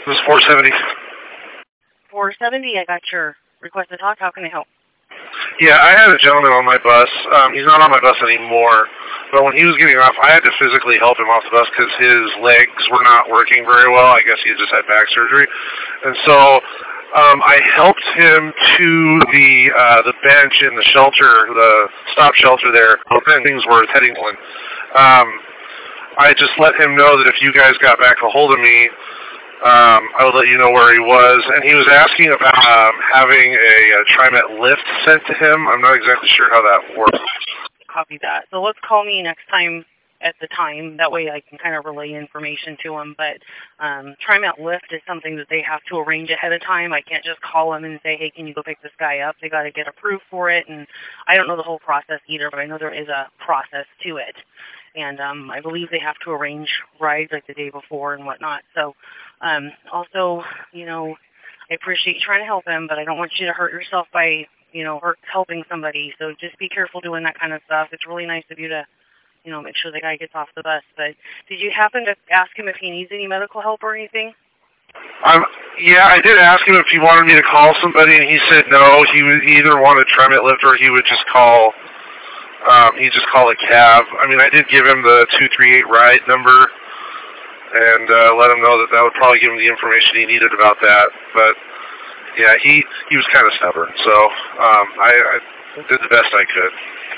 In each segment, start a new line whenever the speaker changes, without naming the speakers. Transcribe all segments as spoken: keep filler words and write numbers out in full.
This is four seventy.
four seventy, I got your request to talk. How can I help?
Yeah, I had a gentleman on my bus. Um, he's not on my bus anymore, but when he was getting off, I had to physically help him off the bus because his legs were not working very well. I guess he just had back surgery. And so um, I helped him to the uh, the bench in the shelter, the stop shelter there, when things were heading on. Um, I just let him know that if you guys got back a hold of me, Um, I would let you know where he was, and he was asking about um, having a, a TriMet lift sent to him. I'm not exactly sure how that works.
Copy that. So let's call me next time at the time. That way I can kind of relay information to him. But um, TriMet lift is something that they have to arrange ahead of time. I can't just call them and say, hey, can you go pick this guy up? They got to get approved for it, and I don't know the whole process either, but I know there is a process to it. And um, I believe they have to arrange rides like the day before and whatnot. So um, also, you know, I appreciate you trying to help him, but I don't want you to hurt yourself by, you know, hurt, helping somebody. So just be careful doing that kind of stuff. It's really nice of you to, you know, make sure the guy gets off the bus. But did you happen to ask him if he needs any medical help or anything?
Um, yeah, I did ask him if he wanted me to call somebody, and he said no. He would either want a TriMet lift or he would just call... Um, he just called a cab. I mean, I did give him the two three eight ride number and uh, let him know that that would probably give him the information he needed about that. But, yeah, he, he was kind of stubborn. So um, I, I did the best I could.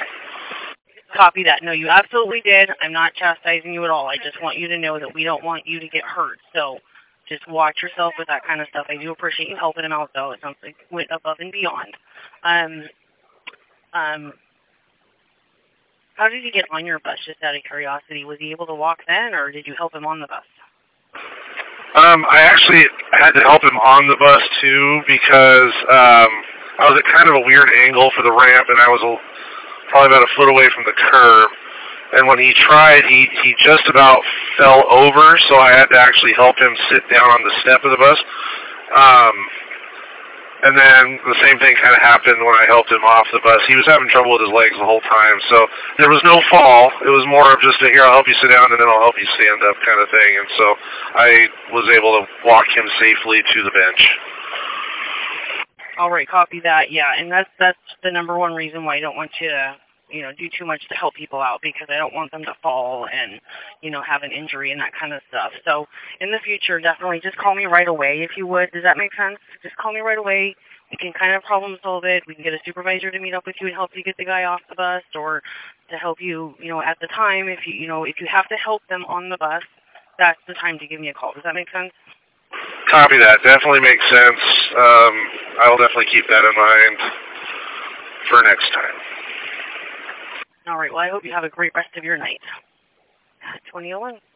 Copy that. No, you absolutely did. I'm not chastising you at all. I just want you to know that we don't want you to get hurt. So just watch yourself with that kind of stuff. I do appreciate you helping him out, though. It sounds like you went above and beyond. Um... Um... How did he get on your bus, just out of curiosity? Was he able to walk then, or did you help him on the bus?
Um, I actually had to help him on the bus, too, because um, I was at kind of a weird angle for the ramp, and I was a, probably about a foot away from the curb. And when he tried, he, he just about fell over, so I had to actually help him sit down on the step of the bus. Um... And then the same thing kind of happened when I helped him off the bus. He was having trouble with his legs the whole time. So there was no fall. It was more of just a, here, I'll help you sit down, and then I'll help you stand up kind of thing. And so I was able to walk him safely to the bench.
All right, copy that. Yeah, and that's, that's the number one reason why I don't want you to, you know, do too much to help people out, because I don't want them to fall and, you know, have an injury and that kind of stuff. So in the future, definitely just call me right away if you would. Does that make sense? Just call me right away. We can kind of problem solve it. We can get a supervisor to meet up with you and help you get the guy off the bus, or to help you, you know, at the time, if you, you know, if you have to help them on the bus, that's the time to give me a call. Does that make sense?
Copy that. Definitely makes sense. Um, I will definitely keep that in mind for next time.
All right. Well, I hope you have a great rest of your night. twenty oh one.